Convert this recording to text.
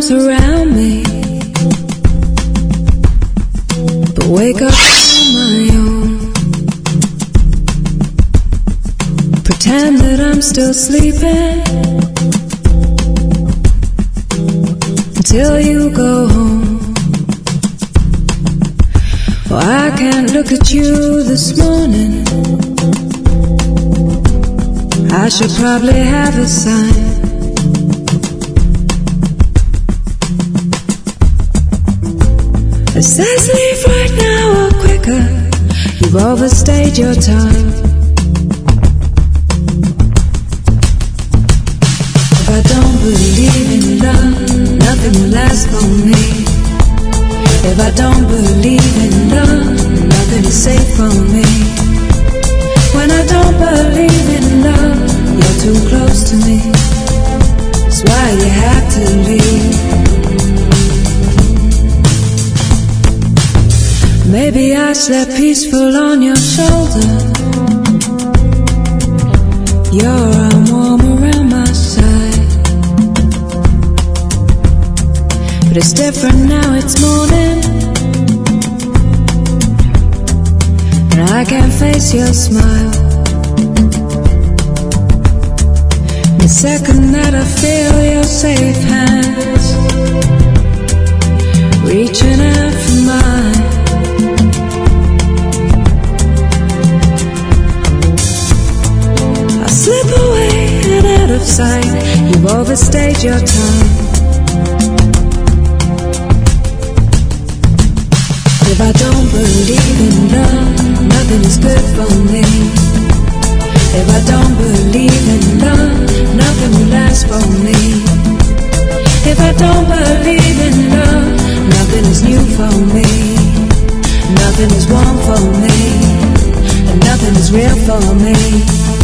arms around me, but wake up on my own. Pretend that I'm still sleeping until you go home. Oh, I can't look at you this morning. I should probably have a sign. It says leave right now or quicker. You've overstayed your time. If I don't believe in love, nothing will last for me. If I don't believe in love, nothing is safe for me. When I don't believe in love, you're too close to me. That's why you have to leave. Maybe I slept peaceful on your shoulder. Your arm warm around my side. But it's different now, it's morning, and I can't face your smile. The second that I feel your safe hands reaching out for mine, I slip away and out of sight. You've overstayed your time. If I don't believe in love, nothing is good for me. If I don't believe in love, nothing will last for me. If I don't believe in love, nothing is new for me. Nothing is warm for me, and nothing is real for me.